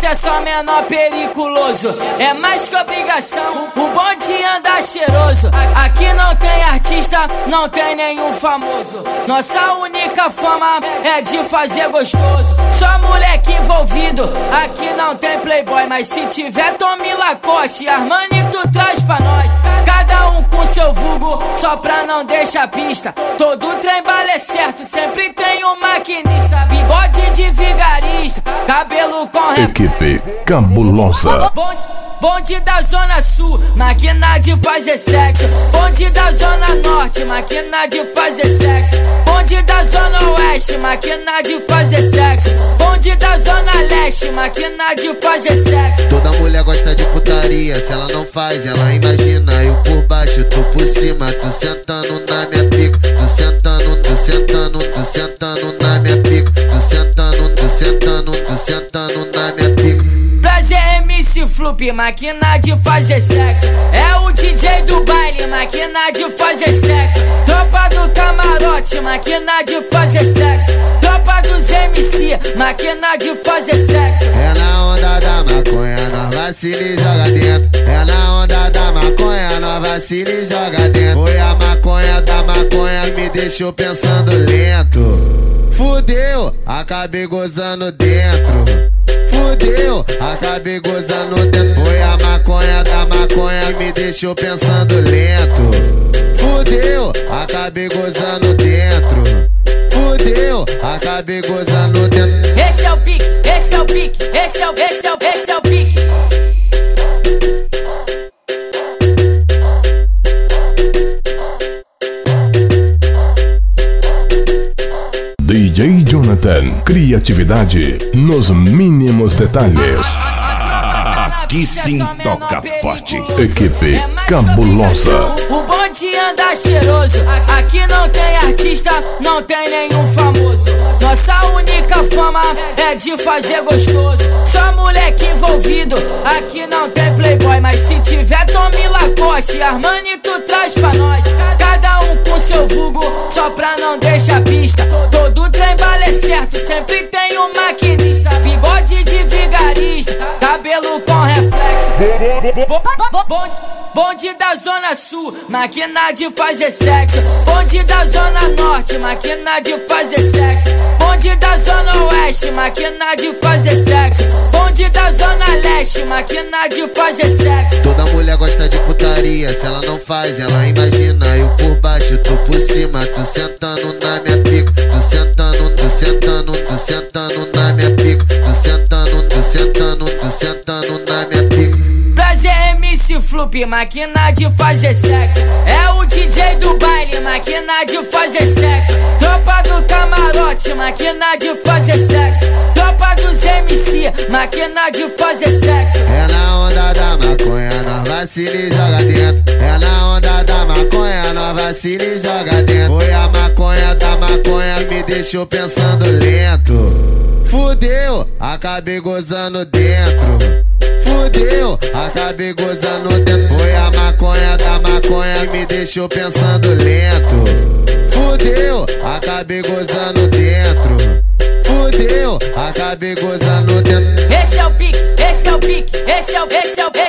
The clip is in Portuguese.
é só menor periculoso, é mais que obrigação. O bonde anda cheiroso. Aqui não tem artista, não tem nenhum famoso. Nossa única fama é de fazer gostoso. Só moleque envolvido, aqui não tem playboy. Mas se tiver Tommy Lacoste e Armani, tu traz pra nós. Cada um com seu vulgo, só pra não deixar pista. Todo trem bala é certo, sempre tem um maquinista. Bigode de vigarista, cabelo com Equipe cabulosa. Bonde da Zona Sul, máquina de fazer sexo. Bonde da Zona Norte, máquina de fazer sexo. Bonde da Zona Oeste, máquina de fazer sexo. Bonde da Zona Leste, máquina de fazer sexo. Toda mulher gosta de putaria, se ela não faz, ela imagina. Eu por baixo, tu por cima, tu sentando na minha pica. Tu sentando, tu sentando, tu sentando na minha pica. Tu sentando, tu sentando, tu sentando na minha pica. Prazer MC Flup, máquina de fazer sexo. É o DJ do baile, máquina de fazer sexo. Tropa do camarote, máquina de fazer sexo. Tropa dos MC, máquina de fazer sexo. É na onda da maconha, nós vacila e joga dentro. É na onda da maconha, nós vacila e joga dentro. Foi a maconha da maconha, me deixou pensando lento. Fudeu, acabei gozando dentro. Fudeu, acabei gozando dentro. Foi a maconha da maconha que me deixou pensando lento. Fudeu, acabei gozando dentro. Fudeu, acabei gozando dentro. Esse é o pique, esse é o pique, esse é o pique. DJ Jonathan, criatividade nos mínimos detalhes. Aqui sim toca forte. Equipe cabulosa. O bonde anda cheiroso. Aqui não tem artista, não tem nenhum famoso. Nossa única fama é de fazer gostoso. Só moleque envolvido, aqui não tem playboy. Mas se tiver Tommy Lacoste e Armani, tu traz pra nós. Cada um com seu vulgo, só pra não deixar pista. Todo trem bala é certo, sempre tem um maquinista. Bigode de vigarista, cabelo com reflexo. Bonde da Zona Sul, máquina de fazer sexo. Bonde da Zona Norte, máquina de fazer sexo. Bonde da Zona Oeste, máquina de fazer sexo. Bonde da Zona Leste, máquina de fazer sexo. Toda mulher gosta de putaria, se ela não faz, ela imagina. Eu por baixo, tu por cima, tu sentando na minha pica. Tu sentando, tu sentando, tu sentando na minha pica. Tu sentando, tu sentando, tu sentando na minha pica. Prazer MC Flup, máquina de fazer sexo. É o DJ do baile, máquina de fazer sexo. Tropa do camarote, máquina de fazer sexo. Tropa dos MC, máquina de fazer sexo. É na onda da maconha, nós vacila e joga dentro. É na onda da maconha, nós vacila e joga dentro. Foi a maconha da maconha que me deixou pensando lento. Fudeu, acabei gozando dentro. Fudeu, acabei gozando dentro. Foi a maconha da maconha que me deixou pensando lento. Fudeu, acabei gozando dentro. Fudeu, acabei gozando dentro. Esse é o pique, esse é o pique, esse é o pique.